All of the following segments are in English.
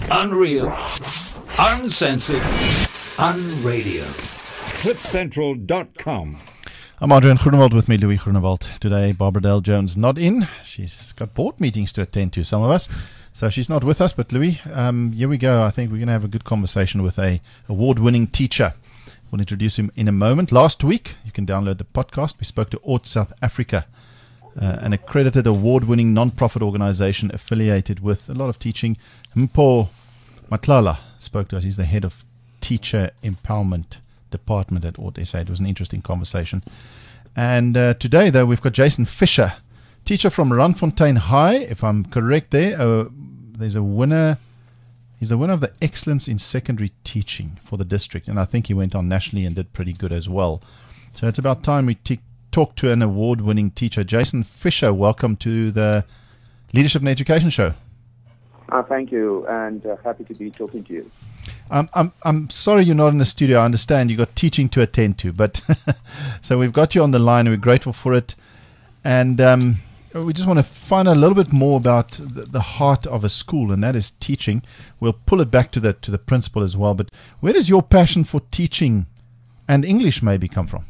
Unreal, uncensored, unradio. CliffCentral.com. I'm Adrian Groenewald, with me Louis Groenewald. Today, Barbara Dale Jones not in. She's got board meetings to attend to, some of us. So she's not with us, but Louis, here we go. I think we're going to have a good conversation with a award-winning teacher. We'll introduce him in a moment. Last week, you can download the podcast. We spoke to Ort South Africa, an accredited award-winning non-profit organization affiliated with a lot of teaching. Mpho Matlala spoke to us. He's the head of teacher empowerment department at Ort SA. It was an interesting conversation. And today, though, we've got Jason Fisher, teacher from Randfontein High. If I'm correct there, there's a winner. He's the winner of the Excellence in Secondary Teaching for the district. And I think he went on nationally and did pretty good as well. So it's about time we talk to an award-winning teacher. Jason Fisher, welcome to the Leadership and Education Show. Thank you, and happy to be talking to you. I'm sorry you're not in the studio. I understand you've got teaching to attend to, but so we've got you on the line, and we're grateful for it. And we just want to find out a little bit more about the heart of a school, and that is teaching. We'll pull it back to the principal as well. But where does your passion for teaching and English maybe come from?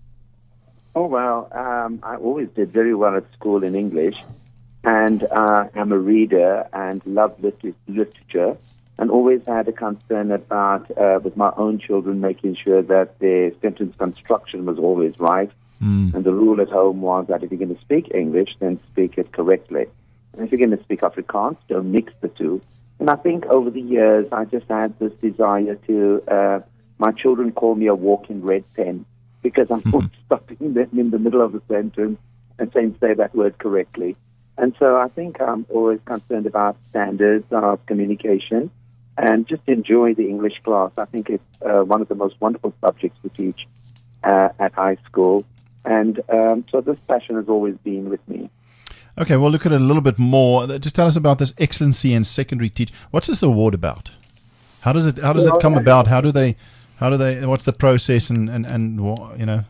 Oh, well, I always did very well at school in English, and I'm a reader and love literature, and always had a concern about, with my own children, making sure that their sentence construction was always right. And the rule at home was that if you're going to speak English, then speak it correctly. And if you're going to speak Afrikaans, don't mix the two. And I think over the years, I just had this desire to, my children call me a walking red pen, because I'm always stopping them in the middle of a sentence and saying, say that word correctly. And so I think I'm always concerned about standards of communication and just enjoy the English class. I think it's one of the most wonderful subjects to teach at high school. And so this passion has always been with me. Okay, we'll look at it a little bit more. Just tell us about this Excellency in Secondary Teaching. What's this award about? How does it come about? How do they? What's the process? And you know?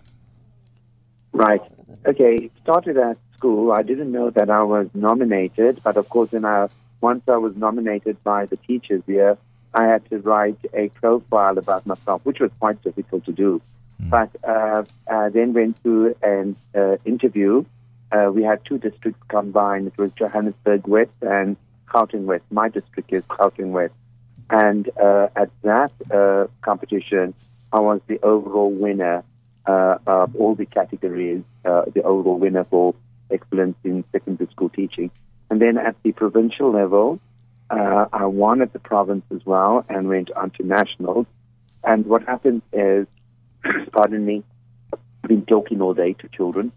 Right. Okay. It started at school. I didn't know that I was nominated, but of course, once I was nominated by the teachers here, I had to write a profile about myself, which was quite difficult to do. But I then went through an interview. We had two districts combined. It was Johannesburg West and Gauteng West. My district is Gauteng West. And at that competition, I was the overall winner of all the categories, the overall winner for excellence in secondary school teaching. And then at the provincial level, I won at the province as well and went on to nationals. And what happened is, pardon me, I've been talking all day to children.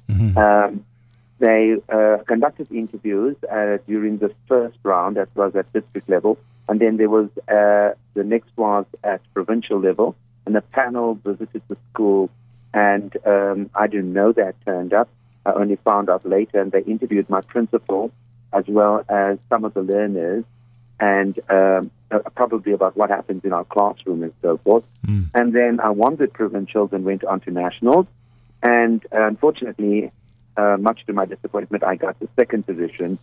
They conducted interviews during the first round, that was at district level, and then there was the next was at provincial level, and a panel visited the school, and I didn't know that turned up. I only found out later, and they interviewed my principal as well as some of the learners, and probably about what happens in our classroom and so forth. And then I won the provincials and went on to nationals. And unfortunately, much to my disappointment, I got the second position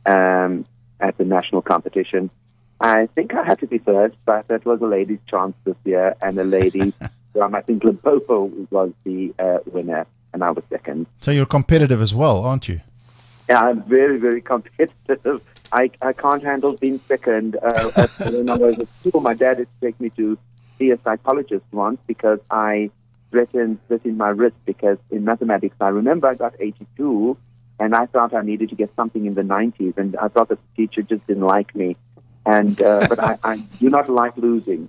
at the national competition. I think I had to be first, but that was a lady's chance this year, and a lady from, I think, Limpopo was the winner, and I was second. So you're competitive as well, aren't you? Yeah, I'm very, very competitive. I can't handle being second. When I was at school, my dad had to take me to see a psychologist once because I threatened my wrist, because in mathematics, I remember I got 82, and I thought I needed to get something in the 90s, and I thought the teacher just didn't like me. And but I do not like losing.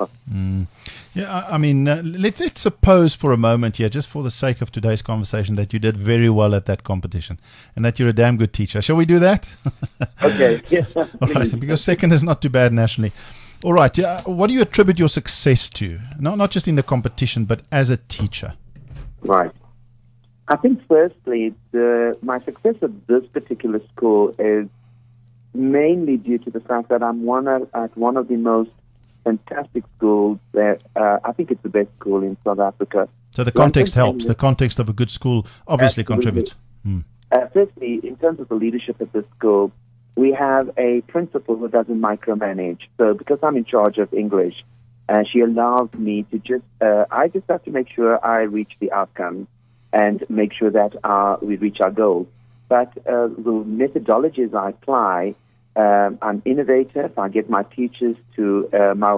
Yeah, I mean, let's suppose for a moment here, just for the sake of today's conversation, that you did very well at that competition and that you're a damn good teacher. Shall we do that? Okay. Yes. All right, because second is not too bad nationally. All right. Yeah. What do you attribute your success to? Not just in the competition, but as a teacher. Right. I think firstly, my success at this particular school is mainly due to the fact that I'm at one of the most fantastic schools that I think it's the best school in South Africa. So the context helps. The context of a good school obviously Absolutely. contributes. Firstly, in terms of the leadership at this school, we have a principal who doesn't micromanage. So because I'm in charge of English, she allows me to I just have to make sure I reach the outcomes and make sure that we reach our goals. But the methodologies I apply, I'm innovative. I get my teachers to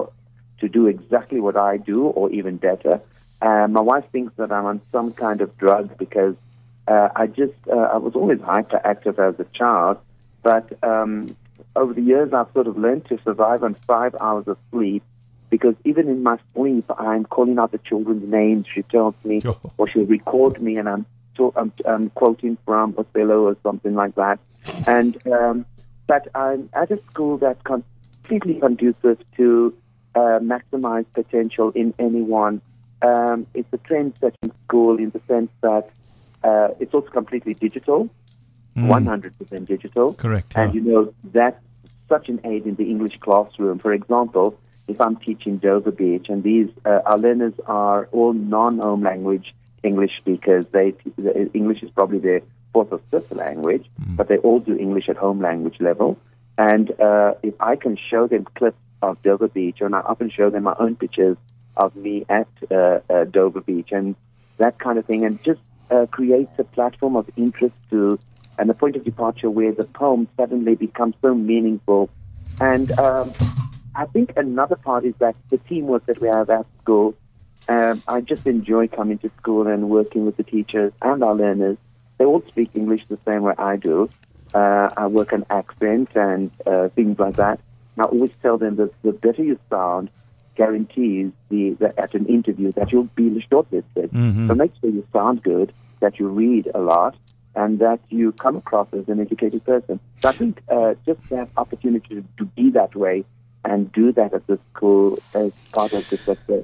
do exactly what I do or even better. My wife thinks that I'm on some kind of drug because I was always hyperactive as a child. But over the years, I've sort of learned to survive on 5 hours of sleep because even in my sleep, I'm calling out the children's names. She tells me, or she'll record me, and I'm quoting from Othello or something like that. And but I'm at a school that's completely conducive to maximize potential in anyone. It's a trend-setting school in the sense that it's also completely digital. 100% digital. Correct. And, that's such an aid in the English classroom. For example, if I'm teaching Dover Beach, and our learners are all non-home language English speakers, English is probably their fourth or fifth language, but they all do English at home language level. And if I can show them clips of Dover Beach, and I often show them my own pictures of me at Dover Beach, and that kind of thing, and just creates a platform of interest and a point of departure where the poem suddenly becomes so meaningful. And I think another part is that the teamwork that we have at school, I just enjoy coming to school and working with the teachers and our learners. They all speak English the same way I do. I work on accent and things like that. And I always tell them that the better you sound guarantees at an interview that you'll be shortlisted. So make sure you sound good, that you read a lot, and that you come across as an educated person. So I think just that opportunity to be that way and do that at the school as part of the success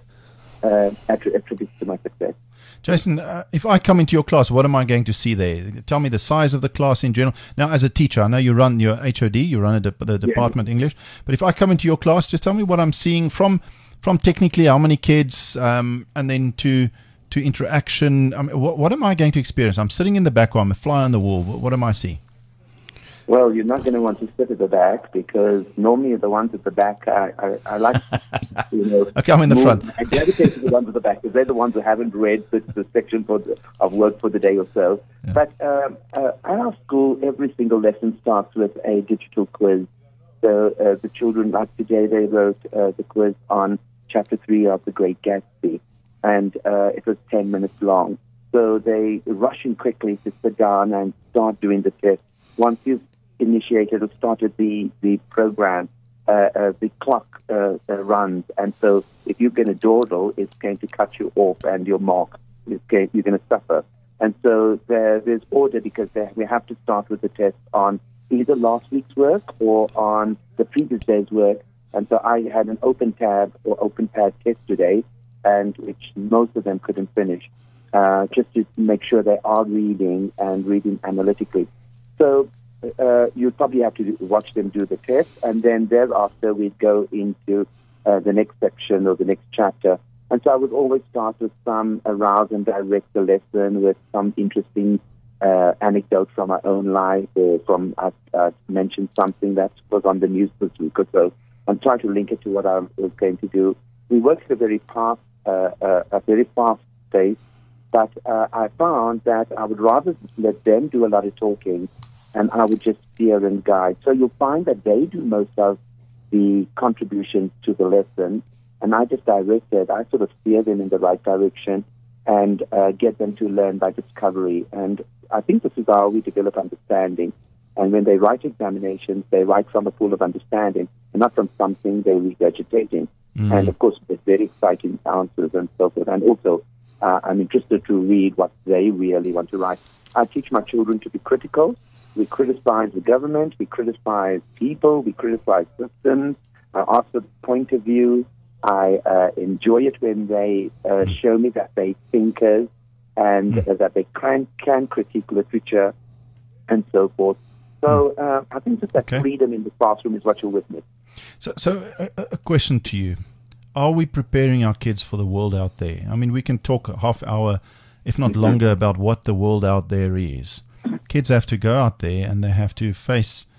attributes to my success. Jason, if I come into your class, what am I going to see there? Tell me the size of the class in general. Now, as a teacher, I know you run your HOD, you run the department English, but if I come into your class, just tell me what I'm seeing from technically how many kids, and then to interaction. I mean, what am I going to experience? I'm sitting in the back, or I'm a fly on the wall. What am I seeing? Well, you're not going to want to sit at the back because normally the ones at the back, I like, okay, I'm in the front. I gravitate to the ones at the back because they're the ones who haven't read the section of work for the day or so. Yeah. But at our school, every single lesson starts with a digital quiz. So the children, like today, they wrote the quiz on Chapter 3 of The Great Gatsby. And it was 10 minutes long. So they rush in quickly to sit down and start doing the test. Once you've initiated or started the program, the clock runs. And so if you're going to dawdle, it's going to cut you off and your mark, you're going to suffer. And so there's order because we have to start with the test on either last week's work or on the previous day's work. And so I had an open tab or open pad test today, and which most of them couldn't finish, just to make sure they are reading and reading analytically. So you'd probably have to watch them do the test, and then thereafter we'd go into the next section or the next chapter. And so I would always start with some arouse and direct the lesson with some interesting anecdote from my own life, or from I've mentioned something that was on the news this week or so, and try to link it to what I was going to do. We worked at a very fast pace, but I found that I would rather let them do a lot of talking, and I would just steer and guide. So you'll find that they do most of the contributions to the lesson, and I just direct it. I sort of steer them in the right direction and get them to learn by discovery. And I think this is how we develop understanding. And when they write examinations, they write from a pool of understanding and not from something they're regurgitating. And, of course, with very exciting answers and so forth. And also, I'm interested to read what they really want to write. I teach my children to be critical. We criticize the government. We criticize people. We criticize systems. I ask for the point of view. I enjoy it when they show me that they're thinkers and that they can critique literature and so forth. So I think that freedom in the classroom is what you'll witness. So a question to you. Are we preparing our kids for the world out there? I mean, we can talk a half hour, if not longer, about what the world out there is. Kids have to go out there and they have to face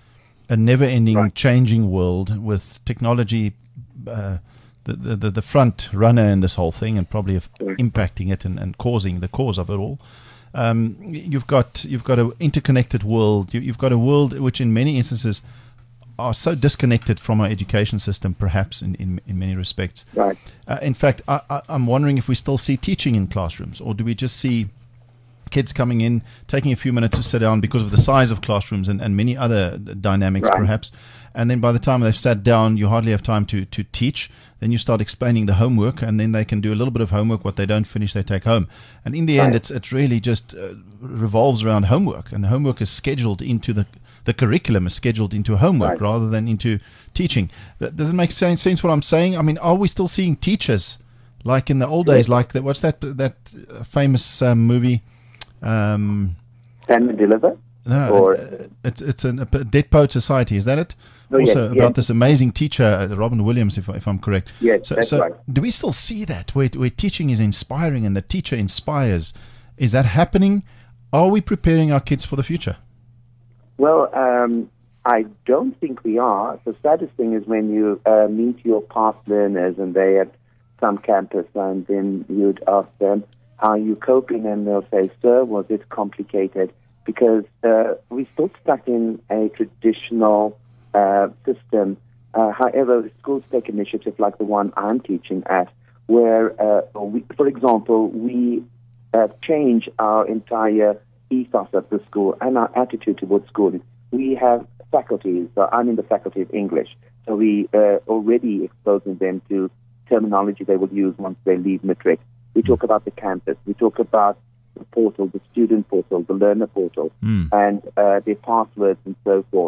a never-ending, Right. changing world with technology, the front runner in this whole thing, and probably impacting it and causing the cause of it all. You've got an interconnected world. You've got a world which, in many instances, are so disconnected from our education system, perhaps in many respects. Right. In fact, I'm wondering if we still see teaching in classrooms, or do we just see kids coming in, taking a few minutes to sit down because of the size of classrooms and many other dynamics, Right. perhaps. And then by the time they've sat down, you hardly have time to teach. Then you start explaining the homework, and then they can do a little bit of homework. What they don't finish, they take home. And in the end, Right. it's really just revolves around homework. And homework is scheduled into the curriculum is scheduled into homework Right. rather than into teaching. Does it make sense what I'm saying? I mean, are we still seeing teachers like in the old days? Like what's that famous movie? Stand and Deliver? No, Or- it's a Dead Poet Society. Is that it? Oh, yes, Also yes. about this amazing teacher, Robin Williams, if I'm correct. Yes, that's right. Do we still see that where teaching is inspiring and the teacher inspires? Is that happening? Are we preparing our kids for the future? Well, I don't think we are. The saddest thing is when you meet your past learners and they at some campus, and then you'd ask them, how are you coping? And they'll say, sir, was it complicated? Because we're still stuck in a traditional system. However, schools take initiative like the one I'm teaching at, where, for example, we change our entire ethos of the school and our attitude towards schooling. We have faculties. So I'm in the faculty of English. So we already exposing them to terminology they will use once they leave matric. We talk about the campus. We talk about the portal, the student portal, the learner portal, and their passwords and so forth.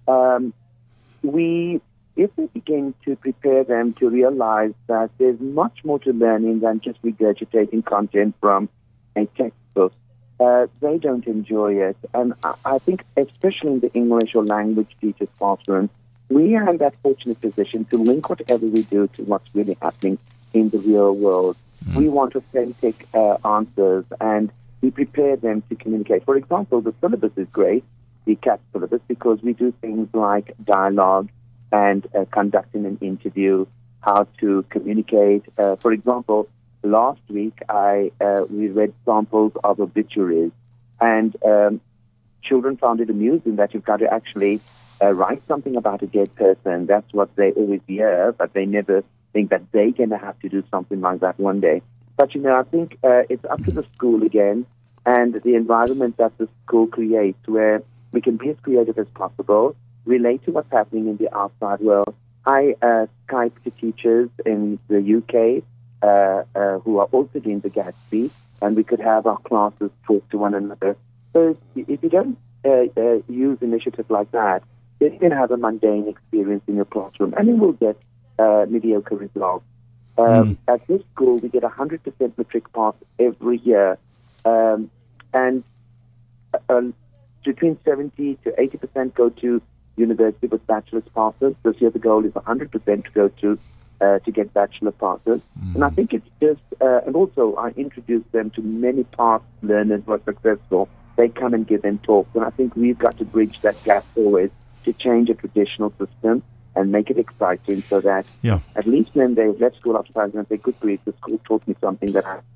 If we begin to prepare them to realize that there's much more to learning than just regurgitating content from a textbook, they don't enjoy it. And I think, especially in the English or language teachers' classroom, we are in that fortunate position to link whatever we do to what's really happening in the real world. We want authentic answers, and we prepare them to communicate. For example, the syllabus is great, the CAT syllabus, because we do things like dialogue and conducting an interview, how to communicate. For example, last week we read samples of obituaries, and children found it amusing that you've got to actually write something about a dead person. That's what they always hear, but they never think that they're going to have to do something like that one day. But, I think it's up to the school again and the environment that the school creates, where we can be as creative as possible, relate to what's happening in the outside world. I Skype to teachers in the UK who are also doing the Gatsby, and we could have our classes talk to one another. So if you don't use initiatives like that, you can have a mundane experience in your classroom, and you will get mediocre results. At this school, we get 100% matric pass every year, and between 70 to 80% go to university with bachelor's passes. This year, the goal is 100% to go to get bachelor passes. And I think it's just, and also I introduce them to many past learners who are successful. They come and give them talks, and I think we've got to bridge that gap always to change a traditional system and make it exciting, so that at least when they left school after 5 minutes, they could breathe. The school taught me something that I,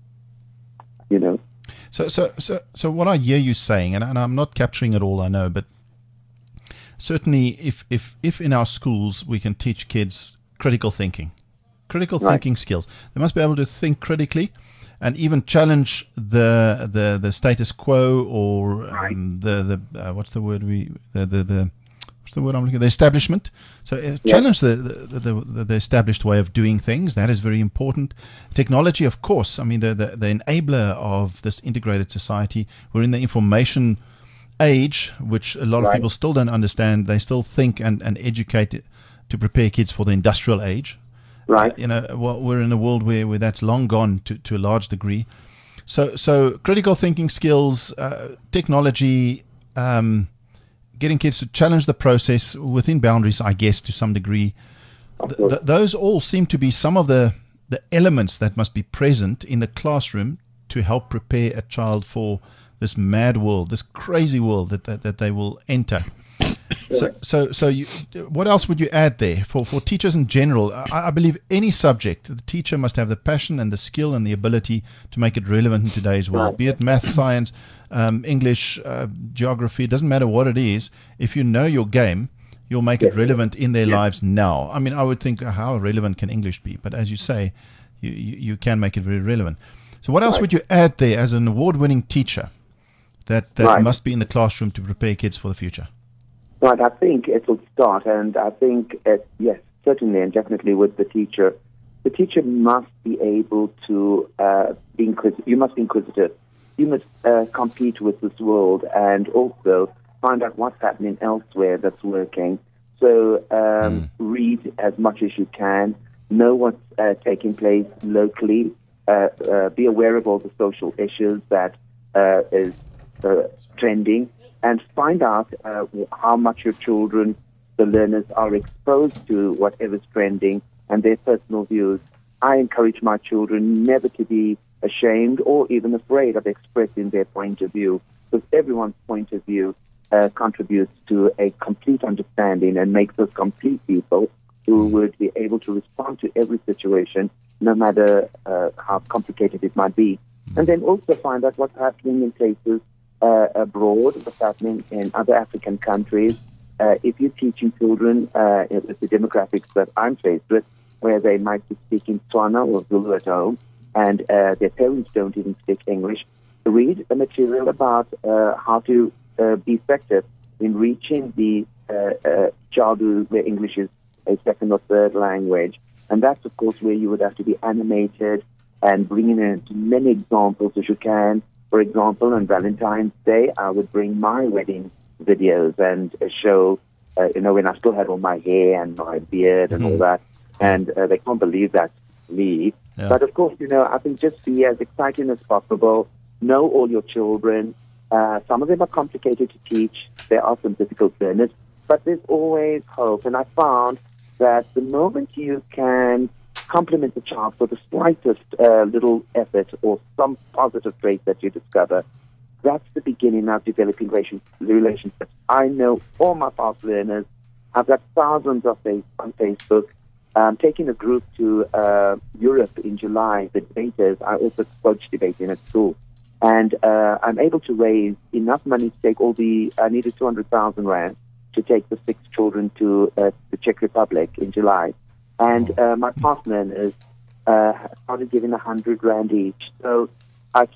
So what I hear you saying, and I'm not capturing it all, I know, but certainly if in our schools we can teach kids critical thinking skills, they must be able to think critically and even challenge the status quo, or what's the word I'm looking at? The establishment. So challenge the established way of doing things. That is very important. Technology, of course. I mean, the enabler of this integrated society. We're in the information age, which a lot of people still don't understand. They still think and educate to prepare kids for the industrial age. Right. We're in a world where that's long gone to a large degree. So critical thinking skills, technology, getting kids to challenge the process within boundaries, I guess, to some degree. Those all seem to be some of the elements that must be present in the classroom to help prepare a child for this mad world, this crazy world that they will enter. What else would you add there for teachers in general? I believe any subject, the teacher must have the passion and the skill and the ability to make it relevant in today's world, be it math, science, English, geography, it doesn't matter what it is. If you know your game, you'll make it relevant in their lives now. I mean, I would think, how relevant can English be? But as you say, you can make it very relevant. So what else would you add there as an award-winning teacher that must be in the classroom to prepare kids for the future? Right, I think it will start, and I think, yes, certainly and definitely with the teacher. The teacher must be able to be inquisitive. You must be inquisitive. You must compete with this world and also find out what's happening elsewhere that's working. So read as much as you can, know what's taking place locally, be aware of all the social issues that is trending, and find out how much your children, the learners, are exposed to whatever's trending and their personal views. I encourage my children never to be ashamed or even afraid of expressing their point of view, because everyone's point of view contributes to a complete understanding and makes us complete people who would be able to respond to every situation, no matter how complicated it might be. And then also find out what's happening in places abroad, what's happening in other African countries. If you're teaching children with the demographics that I'm faced with, where they might be speaking Tswana or Zulu at home, and their parents don't even speak English, read the material about how to be effective in reaching the child where English is a second or third language. And that's, of course, where you would have to be animated and bringing in as many examples as you can. For example, on Valentine's Day, I would bring my wedding videos and show, when I still had all my hair and my beard and all that. And they can't believe that's me. Yeah. But, of course, I think just be as exciting as possible. Know all your children. Some of them are complicated to teach. There are some difficult learners. But there's always hope. And I found that the moment you can compliment the child for the slightest little effort or some positive trait that you discover, that's the beginning of developing relationships. I know all my past learners. I've got thousands of on Facebook. I'm taking a group to Europe in July, the debaters. I also coach debating at school. And I'm able to raise enough money to take I needed 200,000 rand to take the 6 children to the Czech Republic in July. And my past learners started giving 100 rand each. So I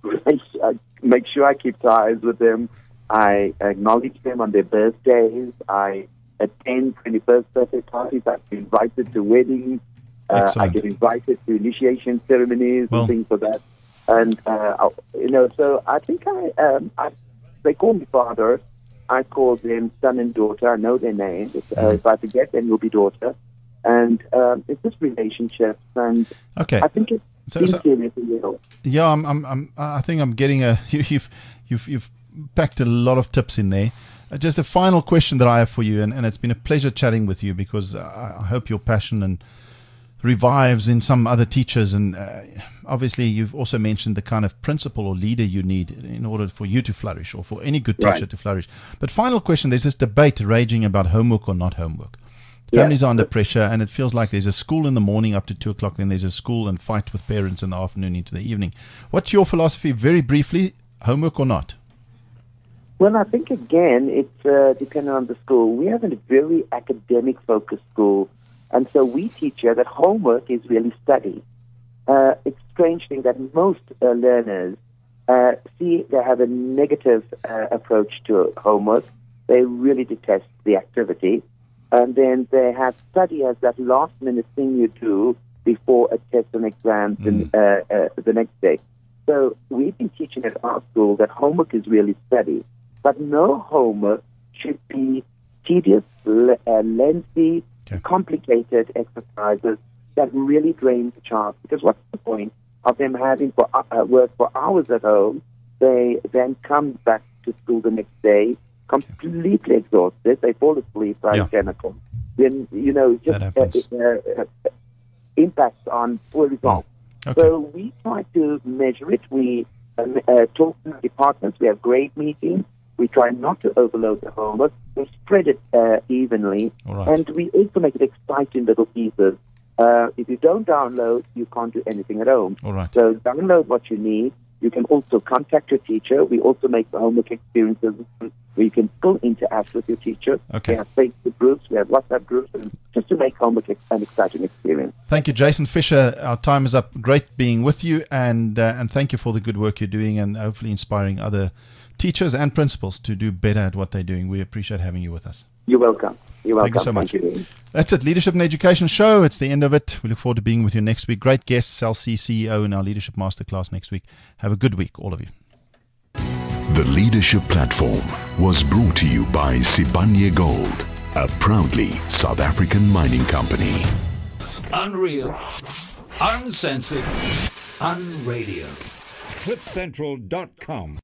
make sure I keep ties with them. I acknowledge them on their birthdays. I attend 21st birthday parties. I get invited to weddings. I get invited to initiation ceremonies and things like that. And, so I think they call me father. I call them son and daughter. I know their names. If I forget, then you'll be daughter. And it's just relationships. And I think it's serious and real. Yeah, I think I'm getting you've packed a lot of tips in there. Just a final question that I have for you, and it's been a pleasure chatting with you, because I hope your passion and revives in some other teachers, and obviously you've also mentioned the kind of principal or leader you need in order for you to flourish, or for any good teacher to flourish. But final question, there's this debate raging about homework or not homework. Families are under pressure, and it feels like there's a school in the morning up to 2 o'clock, then there's a school and fight with parents in the afternoon into the evening. What's your philosophy, very briefly, homework or not? Well, I think, again, it's dependent on the school. We have a very academic-focused school, and so we teach you that homework is really study. It's a strange thing that most learners they have a negative approach to homework. They really detest the activity. And then they have study as that last-minute thing you do before a test and exam the next day. So we've been teaching at our school that homework is really study. But no homework should be tedious, lengthy, complicated exercises that really drain the child. Because what's the point of them having work for hours at home? They then come back to school the next day completely exhausted. They fall asleep by 10 o'clock. Then, it just impacts on poor results. Okay. So we try to measure it. We talk to departments. We have grade meetings. We try not to overload the homework. We spread it evenly. All right. And we also make it exciting little pieces. If you don't download, you can't do anything at home. All right. So download what you need. You can also contact your teacher. We also make the homework experiences where you can still interact with your teacher. Okay. We have Facebook groups, we have WhatsApp groups, and just to make homework an exciting experience. Thank you, Jason Fisher. Our time is up. Great being with you, and thank you for the good work you're doing, and hopefully inspiring other teachers and principals to do better at what they're doing. We appreciate having you with us. You're welcome. You're welcome. Thank you so much. Thank you. That's it. Leadership and Education Show. It's the end of it. We look forward to being with you next week. Great guests, LC CEO in our Leadership Masterclass next week. Have a good week, all of you. The Leadership Platform was brought to you by Sibanye Gold, a proudly South African mining company. Unreal. Uncensored. Unradio. CliffCentral.com